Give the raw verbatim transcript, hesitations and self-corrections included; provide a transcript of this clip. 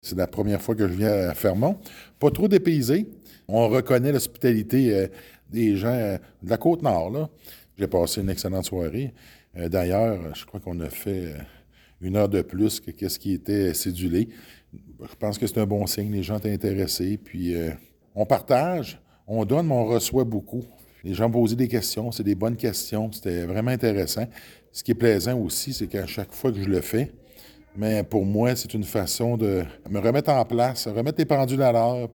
C'est la première fois que je viens à Fermont. Pas trop dépaysé. On reconnaît l'hospitalité euh, des gens euh, de la Côte-Nord, là. J'ai passé une excellente soirée. Euh, d'ailleurs, je crois qu'on a fait euh, une heure de plus que qu'est-ce qui était cédulé. Je pense que c'est un bon signe. Les gens sont intéressés. Puis, euh, on partage, on donne, mais on reçoit beaucoup. Les gens posaient des questions. C'est des bonnes questions. C'était vraiment intéressant. Ce qui est plaisant aussi, c'est qu'à chaque fois que je le fais, mais pour moi, c'est une façon de me remettre en place, remettre les pendules à l'heure,